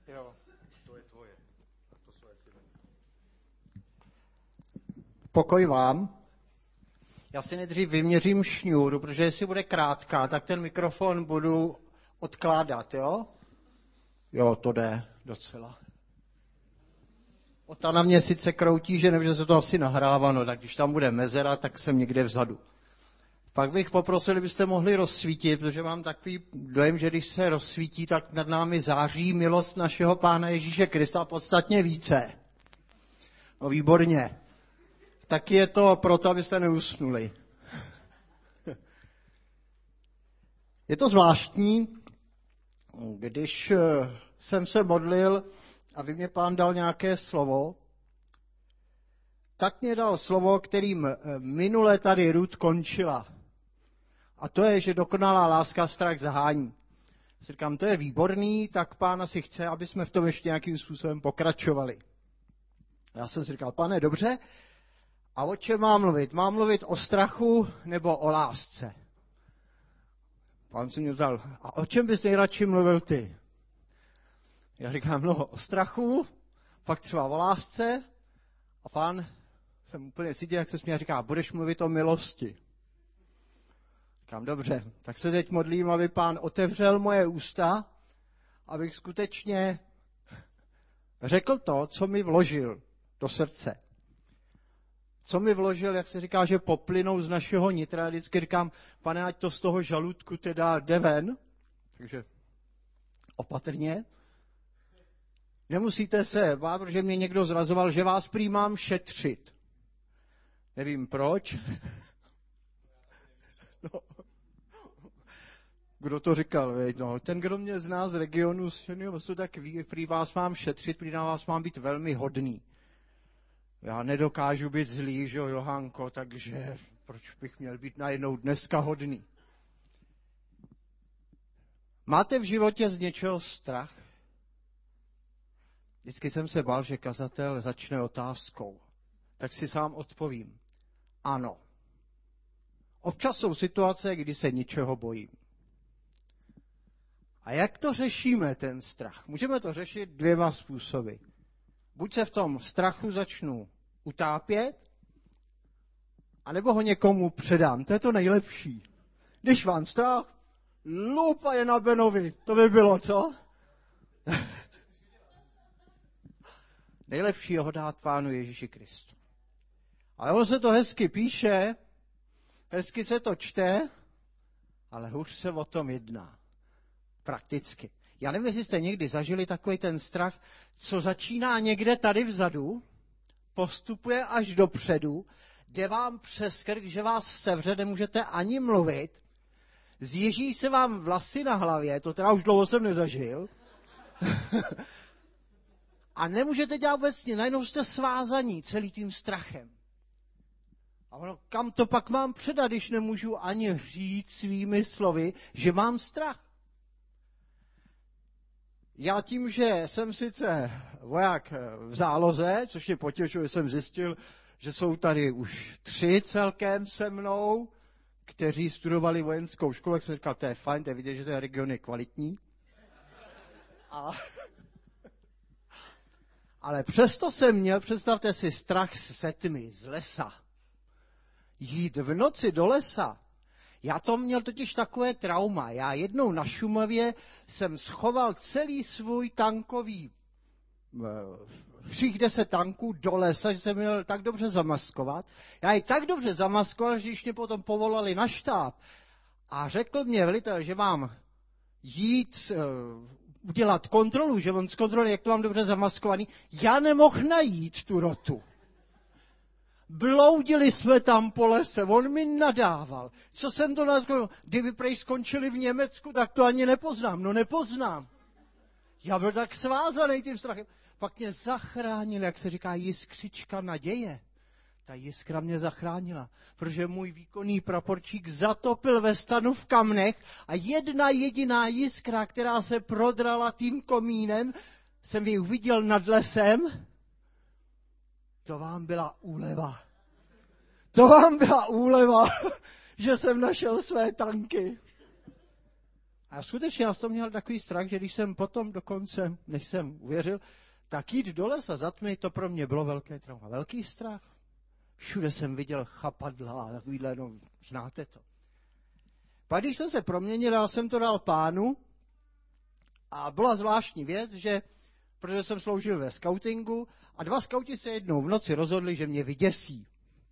Jo, to je tvoje. A to jsou asi... Pokoj vám. Já si nejdřív vyměřím šňůru, protože jestli bude krátká, tak ten mikrofon budu odkládat, jo? Jo, to jde docela. Ota na mě sice kroutí, že nevím, že se to asi nahrává, no tak když tam bude mezera, tak jsem někde vzadu. Pak bych poprosil, kdybyste mohli rozsvítit, protože mám takový dojem, že když se rozsvítí, tak nad námi září milost našeho Pána Ježíše Krista podstatně více. No výborně. Tak je to proto, abyste neusnuli. Je to zvláštní, když jsem se modlil a vy mě Pán dal nějaké slovo, tak mě dal slovo, kterým minule tady Ruth končila. A to je, že dokonalá láska strach zahání. Si říkám, to je výborný, tak Pán asi chce, aby jsme v tom ještě nějakým způsobem pokračovali. Já jsem si říkal, Pane, dobře, a o čem mám mluvit? Mám mluvit o strachu nebo o lásce? Pán se mě ptal, a o čem bys nejradši mluvil ty? Já říkám, no o strachu, pak třeba o lásce, a Pán jsem úplně cítil, jak se směl, říká, budeš mluvit o milosti. Říkám, dobře, tak se teď modlím, aby Pán otevřel moje ústa, abych skutečně řekl to, co mi vložil do srdce. Co mi vložil, jak se říká, že poplynou z našeho nitra. Vždycky říkám, Pane, ať to z toho žaludku teda jde ven. Takže opatrně. Nemusíte se bát, protože mě někdo zrazoval, že vás prý mám šetřit. Nevím proč. No. Kdo to říkal? No, ten, kdo mě zná z regionu, tak ví, prý vás mám šetřit, prý na vás mám být velmi hodný. Já nedokážu být zlý, že jo, Johánko, takže proč bych měl být najednou dneska hodný? Máte v životě z něčeho strach? Vždycky jsem se bál, že kazatel začne otázkou. Tak si sám odpovím. Ano. Občas jsou situace, kdy se ničeho bojím. A jak to řešíme, ten strach? Můžeme to řešit dvěma způsoby. Buď se v tom strachu začnu utápět, anebo ho někomu předám. To je to nejlepší. Když vám strach, lupa je na Benovi. To by bylo, co? Nejlepší je ho dát Pánu Ježíši Kristu. Ale ono se to hezky píše, hezky se to čte, ale hůř se o tom jedná. Prakticky. Já nevím, jestli jste někdy zažili takový ten strach, co začíná někde tady vzadu, postupuje až dopředu, jde vám přes krk, že vás sevře, nemůžete ani mluvit, zježí se vám vlasy na hlavě, to teda už dlouho jsem nezažil, a nemůžete dělat vůbec nic, najednou jste svázaní celý tím strachem. A ono, kam to pak mám předat, když nemůžu ani říct svými slovy, že mám strach? Já tím, že jsem sice voják v záloze, což mě potěšuje, jsem zjistil, že jsou tady už 3 celkem se mnou, kteří studovali vojenskou školu, jak jsem říkal, to je fajn, to je vidět, že ten region je kvalitní. Ale přesto jsem měl, představte si, strach se tmy, z lesa. Jít v noci do lesa. Já to měl totiž takové trauma. Já jednou na Šumavě jsem schoval celý svůj tankový, všech 10 tanků do lesa, že jsem měl tak dobře zamaskovat. Já je tak dobře zamaskoval, že když mě potom povolali na štáb a řekl mě velitel, že mám jít udělat kontrolu, že on zkontroluje, jak to mám dobře zamaskovaný, já nemohl najít tu rotu. Bloudili jsme tam po lese, on mi nadával. Co jsem to nazval? Kdyby prej skončili v Německu, tak to ani nepoznám. No nepoznám. Já byl tak svázaný tím strachem. Pak mě zachránil, jak se říká, jiskřička naděje. Ta jiskra mě zachránila, protože můj výkonný praporčík zatopil ve stanu v kamnech a jedna jediná jiskra, která se prodrala tím komínem, jsem ji uviděl nad lesem. To vám byla úleva. To vám byla úleva, že jsem našel své tanky. A skutečně já jsem měl takový strach, že když jsem potom dokonce, než jsem uvěřil, tak jít do lesa za tmy, to pro mě bylo velké trauma. Velký strach. Všude jsem viděl chapadla a takovýhle, no, znáte to. Pak když jsem se proměnil, já jsem to dal Pánu a byla zvláštní věc, že protože jsem sloužil ve skautingu a 2 skauti se jednou v noci rozhodli, že mě vyděsí.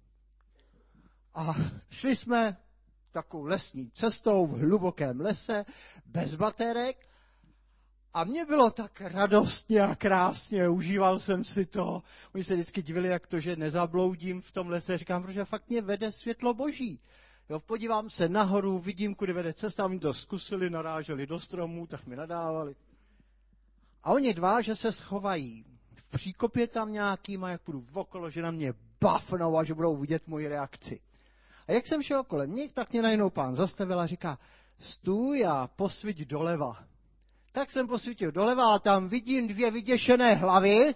A šli jsme takovou lesní cestou v hlubokém lese, bez baterek a mně bylo tak radostně a krásně, užíval jsem si to. Oni se vždycky divili, jak to, že nezabloudím v tom lese. Říkám, protože fakt mě vede světlo Boží. Jo, podívám se nahoru, vidím, kudy vede cesta, oni to zkusili, naráželi do stromů, tak mi nadávali. A oni 2, že se schovají v příkopě tam nějakým a jak půjdu okolo, že na mě bafnou a že budou vidět moji reakci. A jak jsem šel kolem nich, tak mě najednou Pán zastavil a říká, stůj a posviť doleva. Tak jsem posvítil doleva a tam vidím 2 vyděšené hlavy,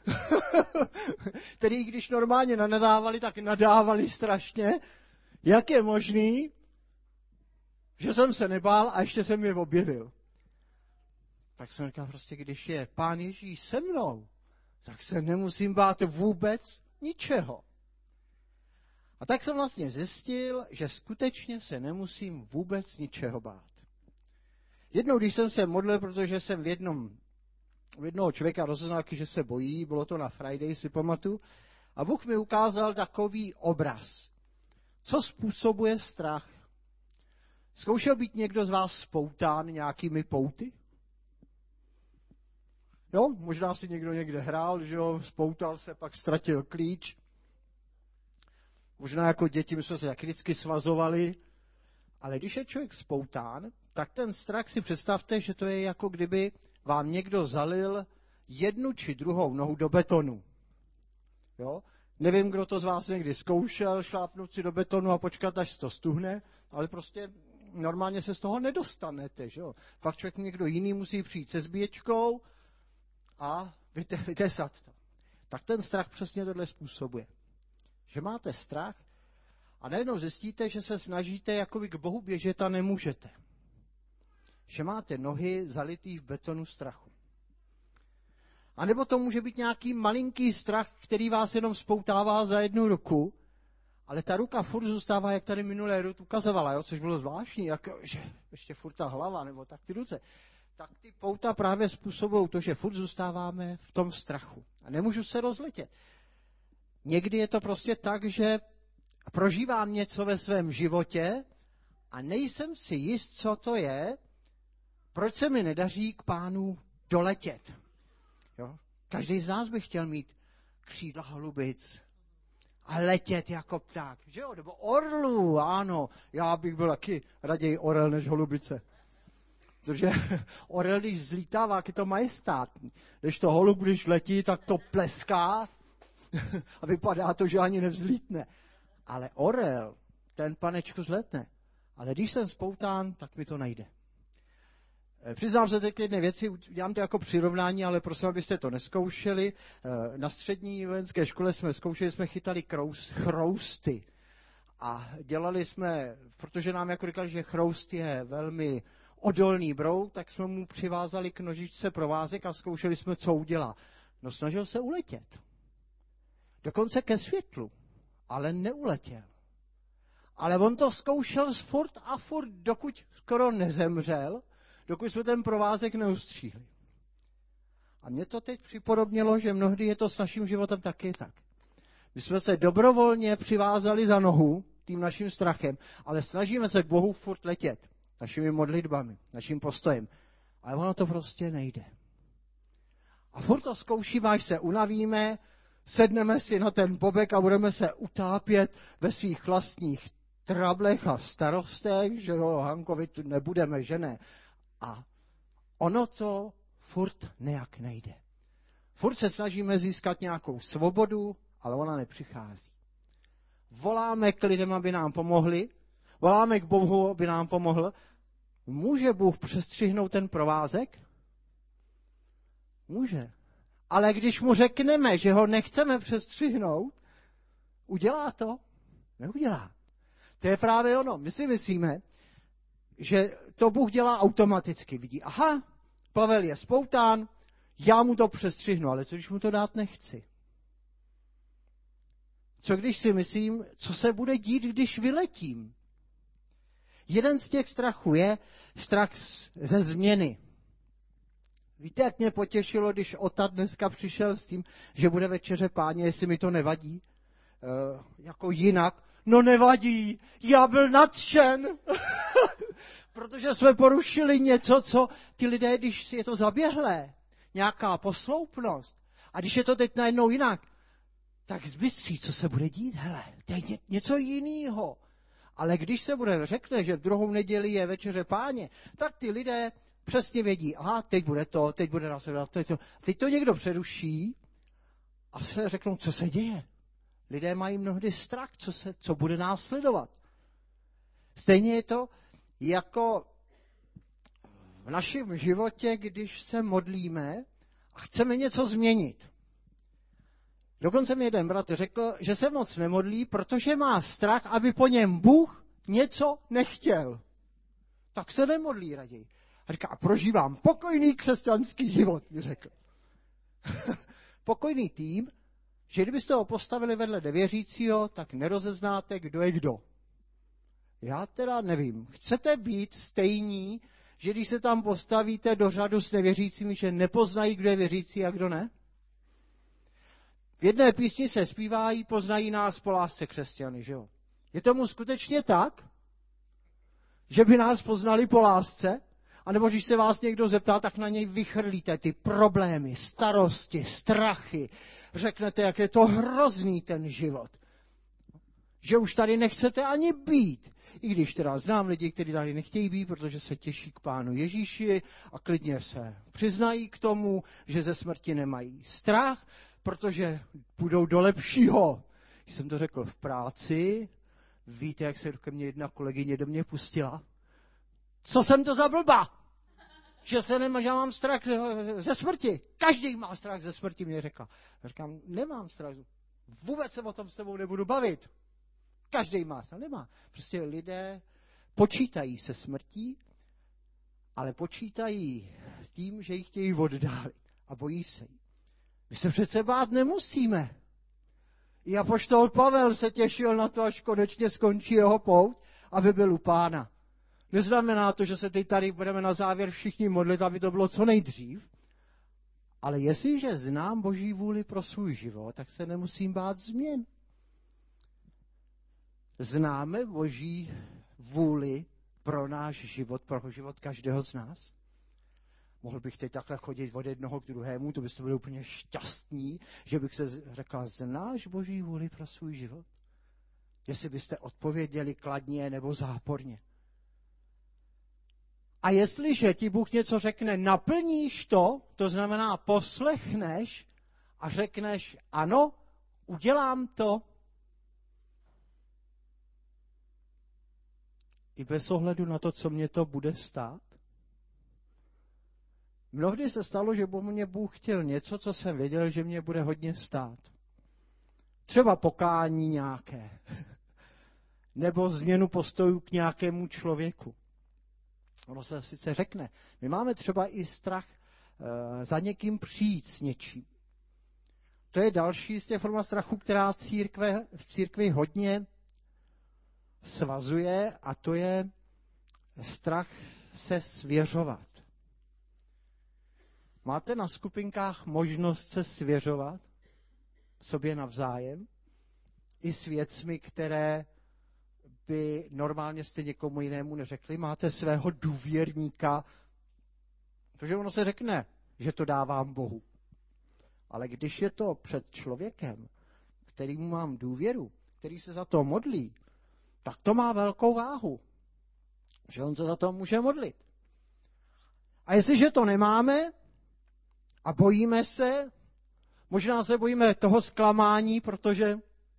který když normálně nadávali, tak nadávali strašně. Jak je možný, že jsem se nebál a ještě jsem je objevil? Tak jsem říkal, prostě když je Pán Ježíš se mnou, tak se nemusím bát vůbec ničeho. A tak jsem vlastně zjistil, že skutečně se nemusím vůbec ničeho bát. Jednou, když jsem se modlil, protože jsem u jednoho člověka rozeznal, že se bojí, bylo to na Friday, si pamatuju, a Bůh mi ukázal takový obraz. Co způsobuje strach? Zkoušel být někdo z vás spoután nějakými pouty? Jo, možná si někdo někde hrál, že jo, spoutal se, pak ztratil klíč. Možná jako děti my jsme se tak vždycky svazovali. Ale když je člověk spoután, tak ten strach si představte, že to je jako kdyby vám někdo zalil 1 či 2 nohu do betonu. Jo? Nevím, kdo to z vás někdy zkoušel, šlápnout si do betonu a počkat, až to stuhne, ale prostě normálně se z toho nedostanete. Že jo? Pak člověk někdo jiný musí přijít se zbíječkou a vytesat to. Tak ten strach přesně tohle způsobuje. Že máte strach a najednou zjistíte, že se snažíte jakoby k Bohu běžet a nemůžete. Že máte nohy zalitý v betonu strachu. A nebo to může být nějaký malinký strach, který vás jenom spoutává za 1 ruku, ale ta ruka furt zůstává, jak tady minulé ukazovala, jo? Což bylo zvláštní, že ještě furt ta hlava, nebo tak ty ruce. Tak ty pouta právě způsobují to, že furt zůstáváme v tom strachu. A nemůžu se rozletět. Někdy je to prostě tak, že prožívám něco ve svém životě a nejsem si jist, co to je, proč se mi nedaří k Pánu doletět. Jo? Každý z nás by chtěl mít křídla holubic a letět jako pták. Že jo? Nebo orlů, ano. Já bych byl taky raději orel než holubice. Protože orel, když zlítává, jak je to majestátní. Když to holub, když letí, tak to pleská a vypadá to, že ani nevzlítne. Ale orel, ten panečku zletne. Ale když jsem spoután, tak mi to nejde. Přiznám se teď jedné věci, dělám to jako přirovnání, ale prosím, abyste to neskoušeli. Na střední vojenské škole jsme zkoušeli, jsme chytali chrousty. A dělali jsme, protože nám jako říkali, že chroust je velmi odolný brouk, tak jsme mu přivázali k nožičce provázek a zkoušeli jsme, co udělá. No snažil se uletět. Dokonce ke světlu, ale neuletěl. Ale on to zkoušel furt a furt, dokud skoro nezemřel, dokud jsme ten provázek neustříhli. A mně to teď připodobnilo, že mnohdy je to s naším životem taky tak. My jsme se dobrovolně přivázali za nohu tím naším strachem, ale snažíme se k Bohu furt letět našimi modlitbami, naším postojem. Ale ono to prostě nejde. A furt to zkoušíme, až se unavíme, sedneme si na ten bobek a budeme se utápět ve svých vlastních trablech a starostech, že jo, Hankovi tu nebudeme, že ne. A ono to furt nějak nejde. Furt se snažíme získat nějakou svobodu, ale ona nepřichází. Voláme k lidem, aby nám pomohli, voláme k Bohu, aby nám pomohl. Může Bůh přestřihnout ten provázek? Může. Ale když mu řekneme, že ho nechceme přestřihnout, udělá to? Neudělá. To je právě ono. My si myslíme, že to Bůh dělá automaticky. Vidí, aha, Pavel je spoután, já mu to přestřihnu, ale co když mu to dát nechci? Co když si myslím, co se bude dít, když vyletím? Jeden z těch strachů je strach ze změny. Víte, jak mě potěšilo, když Ota dneska přišel s tím, že bude večeře Páně, jestli mi to nevadí? Jako jinak. No nevadí, já byl nadšen, protože jsme porušili něco, co ty lidé, když je to zaběhlé, nějaká posloupnost, a když je to teď najednou jinak, tak zbystří, co se bude dít, hele, to je něco jiného. Ale když se řekne, že v druhou neděli je večeře Páně, tak ty lidé přesně vědí, aha, teď bude následovat, teď to někdo přeruší a se řeknou, co se děje. Lidé mají mnohdy strach, co bude následovat. Stejně je to jako v našem životě, když se modlíme a chceme něco změnit. Dokonce mi jeden bratr řekl, že se moc nemodlí, protože má strach, aby po něm Bůh něco nechtěl. Tak se nemodlí raději. A říká, prožívám pokojný křesťanský život, mi řekl. Pokojný tým, že kdybyste ho postavili vedle nevěřícího, tak nerozeznáte, kdo je kdo. Já teda nevím. Chcete být stejní, že když se tam postavíte do řadu s nevěřícími, že nepoznají, kdo je věřící a kdo ne? V jedné písni se zpívají, poznají nás po lásce křesťany, že jo? Je tomu skutečně tak, že by nás poznali po lásce? A nebo když se vás někdo zeptá, tak na něj vychrlíte ty problémy, starosti, strachy. Řeknete, jak je to hrozný ten život. Že už tady nechcete ani být. I když teda znám lidi, kteří tady nechtějí být, protože se těší k Pánu Ježíši a klidně se přiznají k tomu, že ze smrti nemají strach, protože půjdou do lepšího. Když jsem to řekl v práci, víte, jak se ke mně jedna kolegyně do mě pustila? Co jsem to za blba? Že já mám strach ze smrti. Každý má strach ze smrti, mě řekla. Já říkám, nemám strach. Vůbec se o tom s tebou nebudu bavit. Každý má strach. Nemá. Prostě lidé počítají se smrtí, ale počítají tím, že ji chtějí oddálit a bojí se jí. My se přece bát nemusíme. I apoštol Pavel se těšil na to, až konečně skončí jeho pouť, aby byl u Pána. Neznamená to, že se teď tady budeme na závěr všichni modlit, aby to bylo co nejdřív. Ale jestliže znám Boží vůli pro svůj život, tak se nemusím bát změn. Známe Boží vůli pro náš život, pro život každého z nás? Mohl bych teď takhle chodit od jednoho k druhému, to byste byli úplně šťastní, že bych se řekla, znáš Boží vůli pro svůj život? Jestli byste odpověděli kladně nebo záporně. A jestliže ti Bůh něco řekne, naplníš to, to znamená poslechneš a řekneš, ano, udělám to. I bez ohledu na to, co mě to bude stát. Mnohdy se stalo, že po mně Bůh chtěl něco, co jsem věděl, že mě bude hodně stát. Třeba pokání nějaké. Nebo změnu postojů k nějakému člověku. Ono se sice řekne. My máme třeba i strach za někým přijít s něčím. To je další z těch forma strachu, která v církvi hodně svazuje, a to je strach se svěřovat. Máte na skupinkách možnost se svěřovat sobě navzájem i s věcmi, které by normálně jste někomu jinému neřekli? Máte svého důvěrníka? Protože ono se řekne, že to dávám Bohu. Ale když je to před člověkem, kterýmu mám důvěru, který se za to modlí, tak to má velkou váhu. Že on se za to může modlit. A jestliže to nemáme a bojíme se, možná se bojíme toho zklamání, protože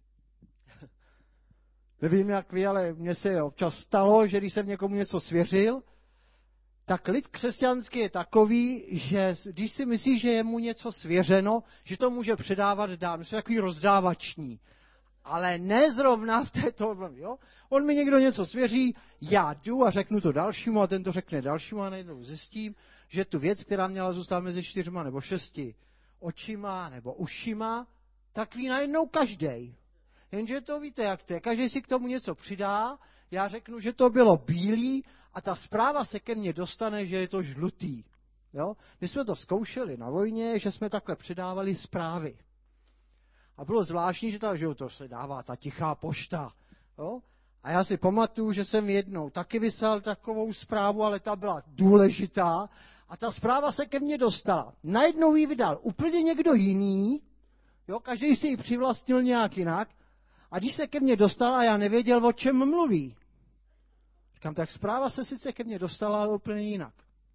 nevím jak vy, ale mně se občas stalo, že když jsem někomu něco svěřil, tak lid křesťanský je takový, že když si myslí, že je mu něco svěřeno, že to může předávat dál. My jsme takový rozdávační. Ale ne zrovna v této, jo? On mi někdo něco svěří, já jdu a řeknu to dalšímu a ten to řekne dalšímu a najednou zjistím, že tu věc, která měla zůstat mezi 4 nebo 6 očima nebo ušima, tak ví najednou každej. Jenže to víte, jak to je. Každý si k tomu něco přidá, já řeknu, že to bylo bílý a ta zpráva se ke mně dostane, že je to žlutý. Jo? My jsme to zkoušeli na vojně, že jsme takhle předávali zprávy. A bylo zvláštní, že to se dává ta tichá pošta. Jo? A já si pamatuju, že jsem jednou taky vyslal takovou zprávu, ale ta byla důležitá. A ta zpráva se ke mně dostala. Najednou ji vydal úplně někdo jiný, jo? Každý si ji přivlastnil nějak jinak. A když se ke mně dostala, já nevěděl, o čem mluví. Říkám, tak zpráva se sice ke mně dostala, ale úplně jinak.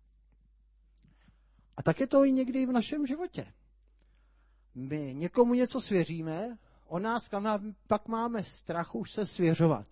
A tak je to i někdy v našem životě. My někomu něco svěříme, o nás pak máme strach už se svěřovat.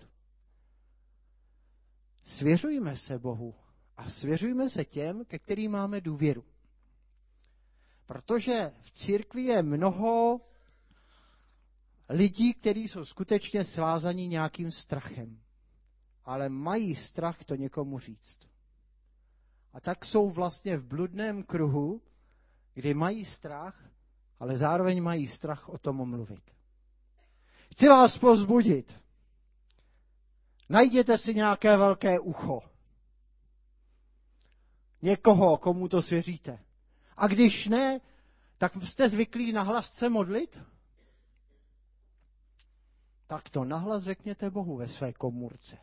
Svěřujme se Bohu a svěřujme se těm, ke kterým máme důvěru. Protože v církvi je mnoho lidí, kteří jsou skutečně svázaní nějakým strachem, ale mají strach to někomu říct. A tak jsou vlastně v bludném kruhu, kdy mají strach, ale zároveň mají strach o tom mluvit. Chci vás povzbudit. Najděte si nějaké velké ucho. Někoho, komu to svěříte. A když ne, tak jste zvyklí nahlas se modlit? Tak to nahlas řekněte Bohu ve své komůrce.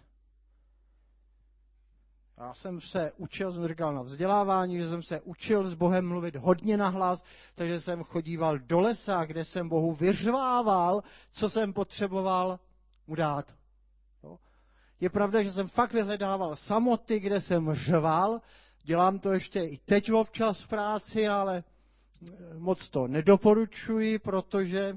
Já jsem se učil, jsem říkal na vzdělávání, že jsem se učil s Bohem mluvit hodně nahlas, takže jsem chodíval do lesa, kde jsem Bohu vyřvával, co jsem potřeboval mu dát. Je pravda, že jsem fakt vyhledával samoty, kde jsem řval. Dělám to ještě i teď občas v práci, ale moc to nedoporučuji, protože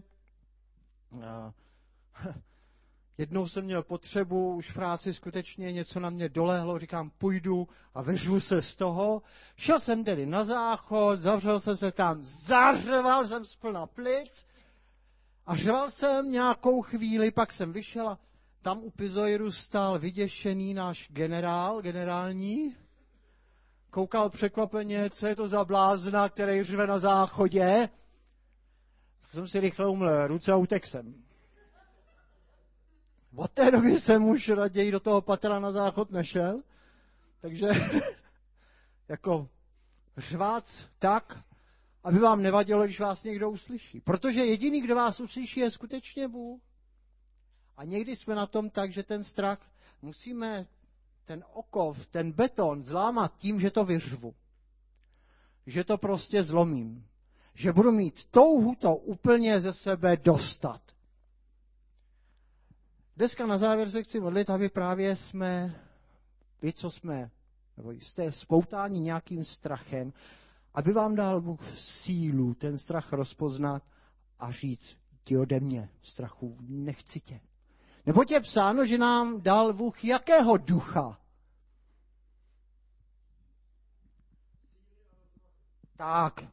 jednou jsem měl potřebu, už v práci skutečně něco na mě dolehlo, říkám, půjdu a vyřvu se z toho. Šel jsem tedy na záchod, zavřel jsem se tam, zařval jsem splna plic a řval jsem nějakou chvíli, pak jsem vyšel a tam u pizoiru stál vyděšený náš generální, koukal překvapeně, co je to za blázna, který řve na záchodě. Tak jsem si rychle umyl ruce a utek jsem. Od té doby jsem už raději do toho patra na záchod nešel, takže jako řvác tak, aby vám nevadilo, když vás někdo uslyší. Protože jediný, kdo vás uslyší, je skutečně Bůh. A někdy jsme na tom tak, že ten strach musíme, ten okov, ten beton zlámat tím, že to vyřvu. Že to prostě zlomím. Že budu mít touhu to úplně ze sebe dostat. Dneska na závěr se chci modlit, aby právě vy, co jsme, nebo jste spoutáni nějakým strachem, aby vám dal Bůh sílu ten strach rozpoznat a říct, ti ode mě, strachu, nechci tě. Neboť je psáno, že nám dal Bůh jakého ducha? Tak.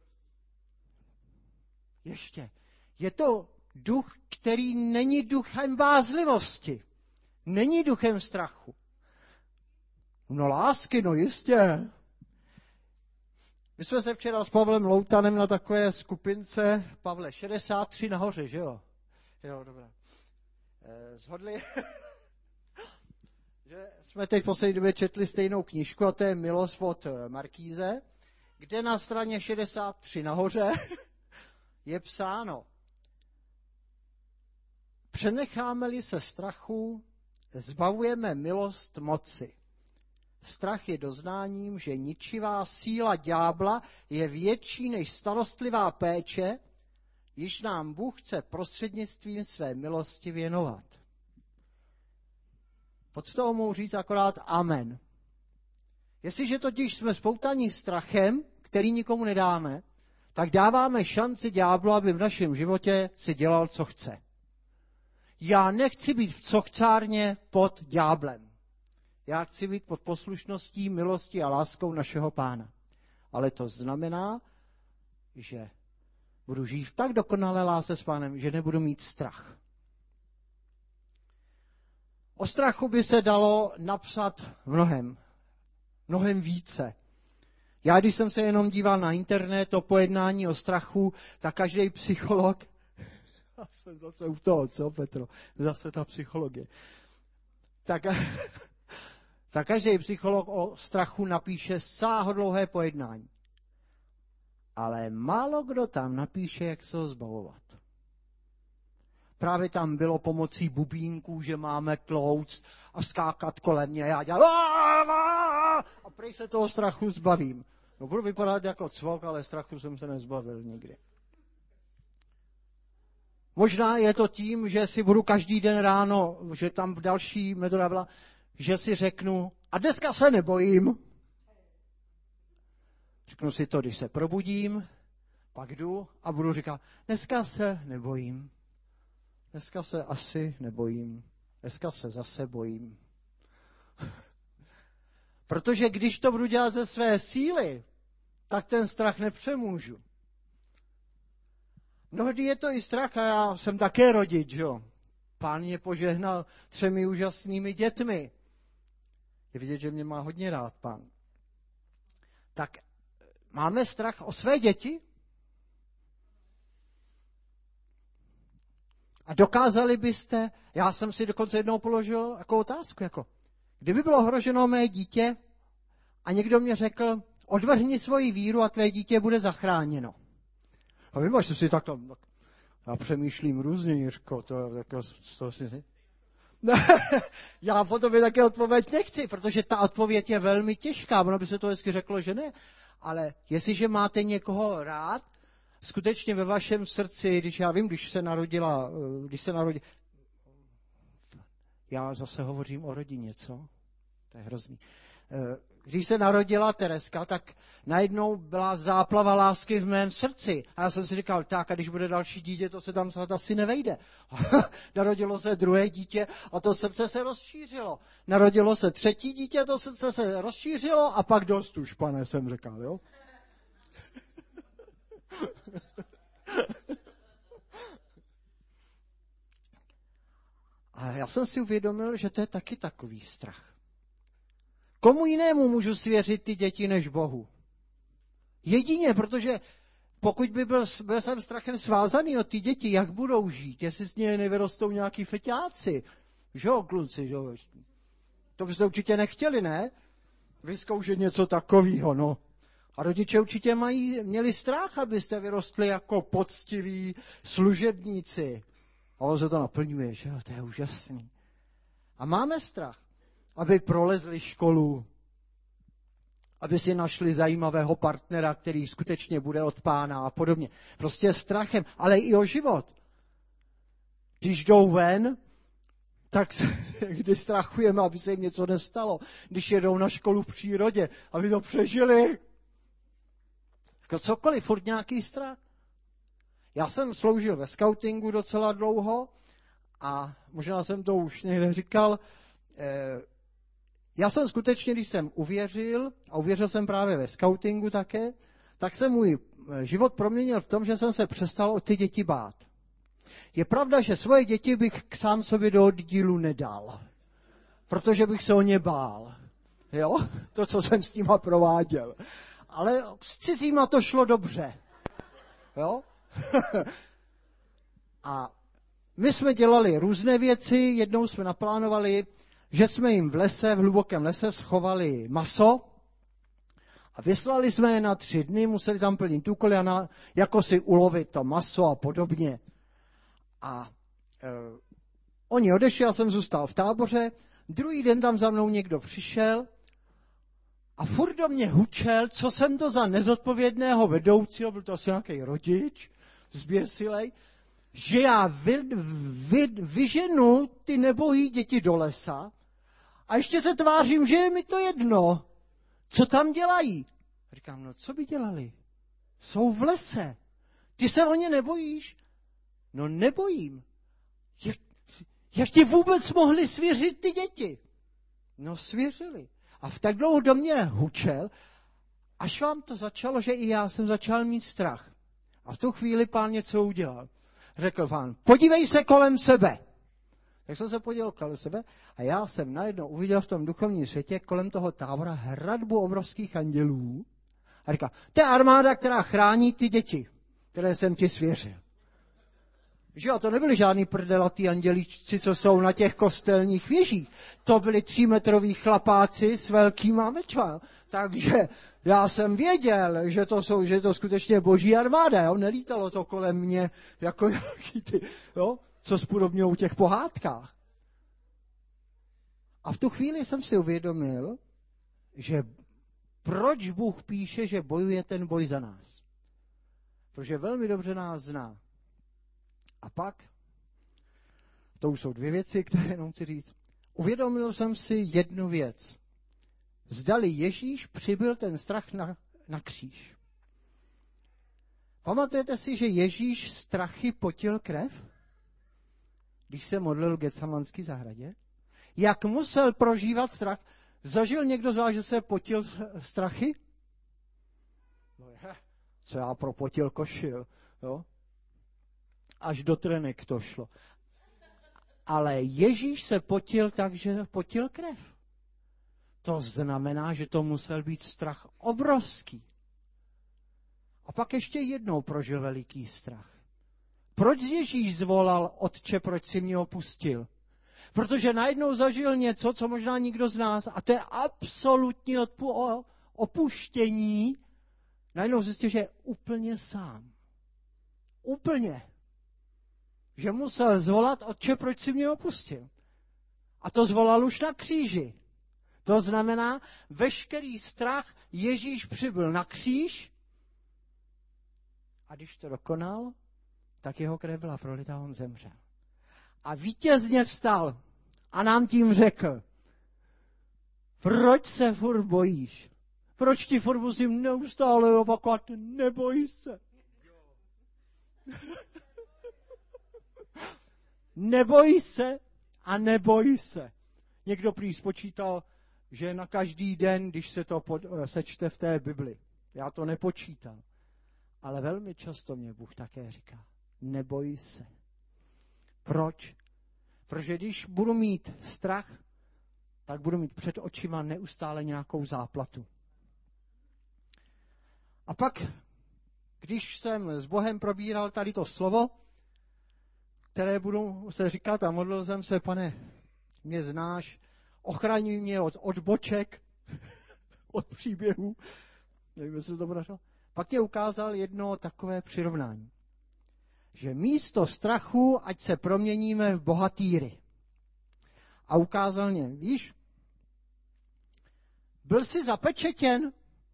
Ještě. Je to duch, který není duchem bázlivosti. Není duchem strachu. No lásky, no jistě. My jsme se včera s Pavlem Loutanem na takové skupince, Pavle, 63 nahoře, že jo? Jo, dobré. Zhodli, že jsme teď v poslední době četli stejnou knížku, a to je Milost od Markíze, kde na straně 63 nahoře je psáno: přenecháme-li se strachu, zbavujeme milost moci. Strach je doznáním, že ničivá síla ďábla je větší než starostlivá péče, již nám Bůh chce prostřednictvím své milosti věnovat. Pod toho mohu říct akorát amen. Jestliže totiž jsme spoutaní strachem, který nikomu nedáme, tak dáváme šanci ďáblu, aby v našem životě si dělal, co chce. Já nechci být v cochcárně pod ďáblem. Já chci být pod poslušností, milostí a láskou našeho Pána. Ale to znamená, že budu žít v tak dokonalé lásce s Pánem, že nebudu mít strach. O strachu by se dalo napsat mnohem více. Já, když jsem se jenom díval na internet o pojednání o strachu, tak každý psycholog, já jsem zase u toho, co Petro, zase ta psychologie, tak každý psycholog o strachu napíše sáhodlouhé pojednání. Ale málo kdo tam napíše, jak se ho zbavovat. Právě tam bylo pomocí bubínků, že máme tlouct a skákat kolem mě. Já dělám a prej se toho strachu zbavím. No, budu vypadat jako cvok, ale strachu jsem se nezbavil nikdy. Možná je to tím, že si budu každý den ráno, že tam další metoda byla, že si řeknu, a dneska se nebojím. Řeknu si to, když se probudím, pak jdu a budu říkat, dneska se nebojím. Dneska se asi nebojím. Dneska se zase bojím. Protože když to budu dělat ze své síly, tak ten strach nepřemůžu. Mnohdy je to i strach a já jsem také rodič, jo. Pán mě požehnal 3 úžasnými dětmi. Je vidět, že mě má hodně rád pán. Tak máme strach o své děti? A dokázali byste, já jsem si dokonce jednou položil jako otázku, kdyby bylo ohroženo mé dítě a někdo mě řekl, odvrhni svoji víru a tvé dítě bude zachráněno. A vím, že si takto, já přemýšlím různě, Jiřko, to si... Já po tobě také odpověď nechci, protože ta odpověď je velmi těžká, ono by se to hezky řeklo, že ne, ale jestliže máte někoho rád, skutečně ve vašem srdci, když se narodila, já zase hovořím o rodině, co? To je hrozný. Když se narodila Tereska, tak najednou byla záplava lásky v mém srdci. A já jsem si říkal, tak a když bude další dítě, to se tam snad asi nevejde. Narodilo se druhé dítě a to srdce se rozšířilo. Narodilo se třetí dítě, to srdce se rozšířilo a pak dost už, pane, jsem řekl, jo? A já jsem si uvědomil, že to je taky takový strach. Komu jinému můžu svěřit ty děti než Bohu? Jedině, protože pokud by byl jsem strachem svázaný od ty děti, jak budou žít? Jestli z něj nevyrostou nějaký feťáci? Že jo, kluci, že jo? To byste určitě nechtěli, ne? Vyzkoušet něco takového, no. A rodiče určitě měli strach, abyste vyrostli jako poctiví služebníci. A on se to naplňuje, že jo? To je úžasný. A máme strach, aby prolezli školu, aby si našli zajímavého partnera, který skutečně bude od Pána a podobně. Prostě strachem, ale i o život. Když jdou ven, tak kdy strachujeme, aby se jim něco nestalo. Když jedou na školu v přírodě, aby to přežili. Jako cokoliv, furt nějaký strach. Já jsem sloužil ve skautingu docela dlouho a možná jsem to už někde říkal, já jsem skutečně, když jsem uvěřil, a uvěřil jsem právě ve skautingu také, tak se můj život proměnil v tom, že jsem se přestal o ty děti bát. Je pravda, že svoje děti bych sám sobě do oddílu nedal, protože bych se o ně bál. Jo? To, co jsem s nima prováděl. Ale s cizíma to šlo dobře. Jo? A my jsme dělali různé věci, jednou jsme naplánovali, že jsme jim v hlubokém lese schovali maso a vyslali jsme je na 3 dny, museli tam plnit úkoly a jako si ulovit to maso a podobně. A oni odešli, já jsem zůstal v táboře, druhý den tam za mnou někdo přišel a furt do mě hučel, co jsem to za nezodpovědného vedoucího, byl to asi nějaký rodič, zběsilej, že já vyženu ty nebohý děti do lesa a ještě se tvářím, že je mi to jedno. Co tam dělají? Říkám, no co by dělali? Jsou v lese. Ty se o ně nebojíš? No nebojím. Jak ti vůbec mohli svěřit ty děti? No svěřili. A v tak dlouho do mě hučel, až vám to začalo, že i já jsem začal mít strach. A v tu chvíli Pán něco udělal. Řekl Pán, podívej se kolem sebe. Tak jsem se podíval kolem sebe a já jsem najednou uviděl v tom duchovním světě kolem toho tábora hradbu obrovských andělů. A říká, to je armáda, která chrání ty děti, které jsem ti svěřil. Že jo, to nebyli žádný prdelatý andělíčci, co jsou na těch kostelních věžích. To byli 3metroví chlapáci s velkýma mečma. Takže já jsem věděl, že to je to skutečně boží armáda. Jo? Nelítalo to kolem mě jako nějaký ty, jo? Co spodobňují v těch pohádkách. A v tu chvíli jsem si uvědomil, že proč Bůh píše, že bojuje ten boj za nás. Protože velmi dobře nás zná. A pak, to už jsou dvě věci, které jenom chci říct, uvědomil jsem si jednu věc. Zdali Ježíš přibyl ten strach na kříž. Pamatujete si, že Ježíš strachy potil krev? Když se modlil v Getsemanské zahradě? Jak musel prožívat strach? Zažil někdo z vás, že se potil strachy? No co já propotil košil, jo? Až do trenek to šlo. Ale Ježíš se potil tak, že potil krev. To znamená, že to musel být strach obrovský. A pak ještě jednou prožil veliký strach. Proč Ježíš zvolal, Otče, proč jsi mě opustil? Protože najednou zažil něco, co možná nikdo z nás, a to je absolutní opuštění, najednou zjistil, že je úplně sám. Úplně. Že musel zvolat, Otče, proč jsi mě opustil? A to zvolal už na kříži. To znamená, veškerý strach Ježíš přibyl na kříž a když to dokonal, tak jeho krev byla prolitá a on zemřel. A vítězně vstal a nám tím řekl, proč se furt bojíš? Proč ti furt musím neustále opakovat, neboj se. Neboj se a neboj se. Někdo prý spočítal, že na každý den, když se to sečte v té Bibli. Já to nepočítal. Ale velmi často mě Bůh také říká, neboj se. Proč? Protože když budu mít strach, tak budu mít před očima neustále nějakou záplatu. A pak, když jsem s Bohem probíral tady to slovo, které budu se říkat a modlil jsem se, Pane, mě znáš, ochraňuj mě od odboček, od příběhů, nevím, jestli to podařilo. Pak mě ukázal jedno takové přirovnání, že místo strachu, ať se proměníme v bohatýry. A ukázal mě, víš, byl jsi zapečetěn?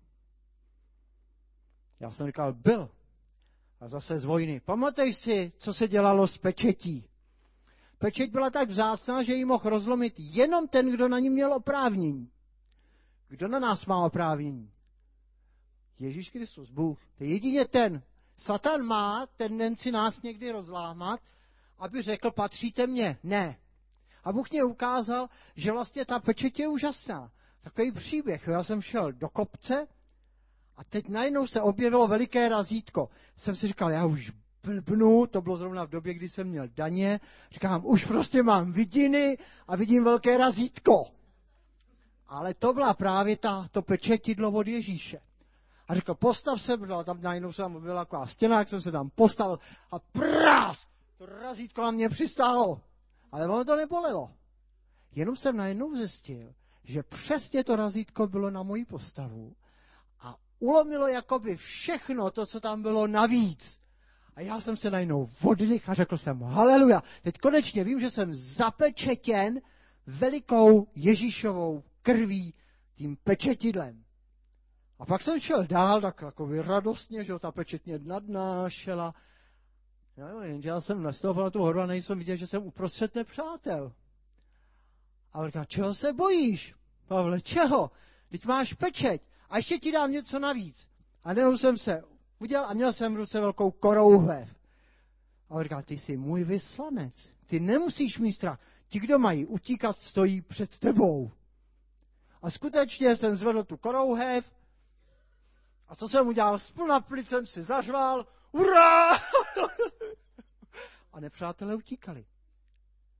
Já jsem říkal, byl. A zase z vojny. Pamatuj si, co se dělalo s pečetí. Pečeť byla tak vzácná, že ji mohl rozlomit jenom ten, kdo na ní měl oprávnění. Kdo na nás má oprávnění? Ježíš Kristus, Bůh. To je jedině ten. Satan má tendenci nás někdy rozlámat, aby řekl, patříte mně. Ne. A Bůh mě ukázal, že vlastně ta pečeť je úžasná. Takový příběh. Já jsem šel do kopce a teď najednou se objevilo veliké razítko. Jsem si říkal, já už blbnu, to bylo zrovna v době, kdy jsem měl daně. Říkám, už prostě mám vidiny a vidím velké razítko. Ale to byla právě to pečetidlo od Ježíše. A řekl, postav se, tam najednou byla taková stěna, jak jsem se tam postavil a prás! To razítko na mě přistálo. Ale ono to nebolelo. Jenom jsem najednou zjistil, že přesně to razítko bylo na moji postavu a ulomilo jakoby všechno to, co tam bylo navíc. A já jsem se najednou oddych a řekl jsem, haleluja, teď konečně vím, že jsem zapečetěn velikou Ježíšovou krví, tím pečetidlem. A pak jsem šel dál, tak jako radostně, že ta pečet mě nadnášela. No, jenže já jsem nastoupil na tu horu a nejsem viděl, že jsem uprostřed nepřátel. A on říká, čeho se bojíš? Pavle, čeho? Teď máš pečeť a ještě ti dám něco navíc. A nejenom jsem se udělal a měl jsem v ruce velkou korouhlev. A on říká, ty jsi můj vyslanec. Ty nemusíš mít strach. Ti, kdo mají utíkat, stojí před tebou. A skutečně jsem zvedl tu korouhev a co jsem udělal? Splna plic jsem si zařval. Hurá! A nepřátelé utíkali.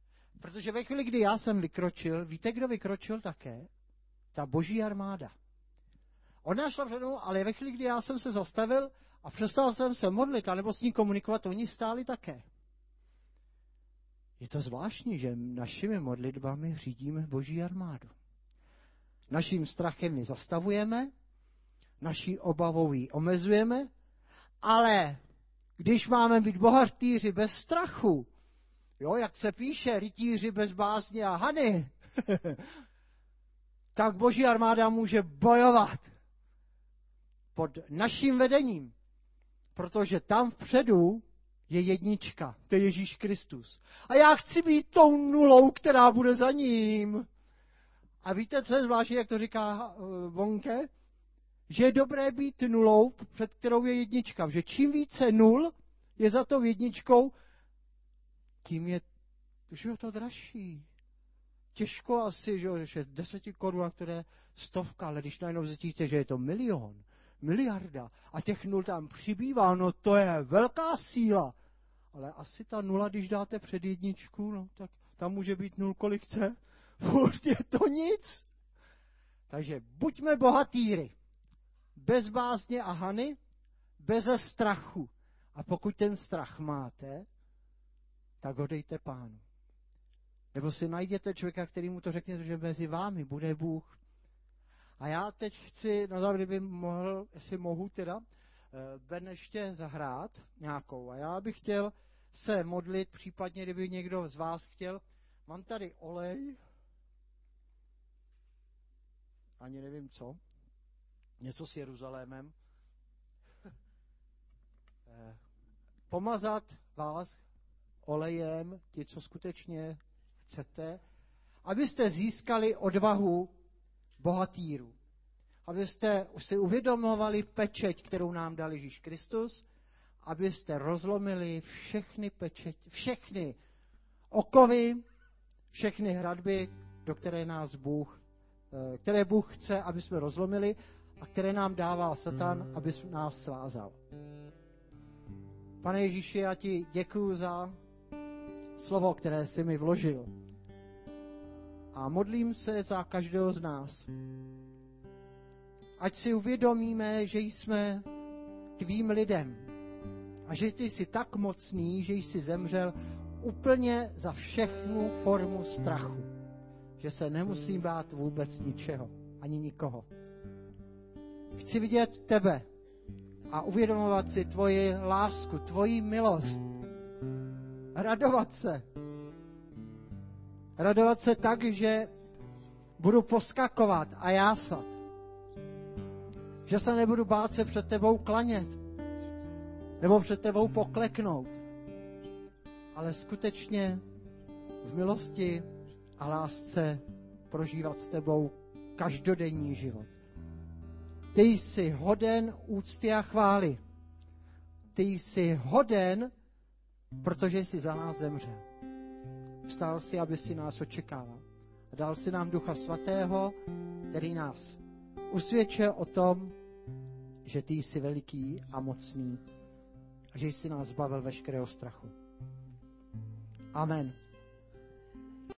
Protože ve chvíli, kdy já jsem vykročil, víte, kdo vykročil také? Ta boží armáda. Ona šla před mnou, ale ve chvíli, kdy já jsem se zastavil a přestal jsem se modlit, anebo s ní komunikovat, oni stáli také. Je to zvláštní, že našimi modlitbami řídíme boží armádu. Naším strachem ji zastavujeme, naší obavou ji omezujeme, ale když máme být bohatýři bez strachu, jo, jak se píše, rytíři bez bázně a hany, tak boží armáda může bojovat pod naším vedením, protože tam vpředu je jednička, to je Ježíš Kristus. A já chci být tou nulou, která bude za ním. A víte, co je zvláštní, jak to říká Vonke? Že je dobré být nulou, před kterou je jednička. Že čím více nul je za tou jedničkou, tím je to dražší. Těžko asi, že 10 korun, které 100, ale když najednou zjistíte, že je to milion, miliarda a těch nul tam přibývá, no to je velká síla. Ale asi ta nula, když dáte před jedničku, no tak tam může být nul, kolik chce. Furt je to nic. Takže buďme bohatýry. Bez bázně a hany, beze strachu. A pokud ten strach máte, tak ho dejte Pánu. Nebo si najděte člověka, který mu to řekne, že mezi vámi bude Bůh. A já teď chci, no kdyby mohl, jestli mohu teda, Ben ještě zahrát nějakou. A já bych chtěl se modlit, případně kdyby někdo z vás chtěl. Mám tady olej, ani nevím co, něco s Jeruzalémem. Pomazat vás olejem, ti, co skutečně chcete, abyste získali odvahu bohatýrů. Abyste si uvědomovali pečeť, kterou nám dal Ježíš Kristus, abyste rozlomili všechny okovy, všechny hradby, do které Bůh chce, aby jsme rozlomili a které nám dává Satan, aby nás svázal. Pane Ježíši, já ti děkuju za slovo, které jsi mi vložil. A modlím se za každého z nás. Ať si uvědomíme, že jsme tvým lidem a že ty jsi tak mocný, že jsi zemřel úplně za všechnu formu strachu. Že se nemusím bát vůbec ničeho, ani nikoho. Chci vidět tebe a uvědomovat si tvoji lásku, tvoji milost. Radovat se. Radovat se tak, že budu poskakovat a jásat. Že se nebudu bát se před tebou klanět. Nebo před tebou pokleknout. Ale skutečně v milosti a lásce prožívat s tebou každodenní život. Ty jsi hoden úcty a chvály. Ty jsi hoden, protože jsi za nás zemřel. Vstal si, aby si nás očekával. A dal si nám Ducha Svatého, který nás usvědčil o tom, že ty jsi veliký a mocný a že jsi nás zbavil veškerého strachu. Amen.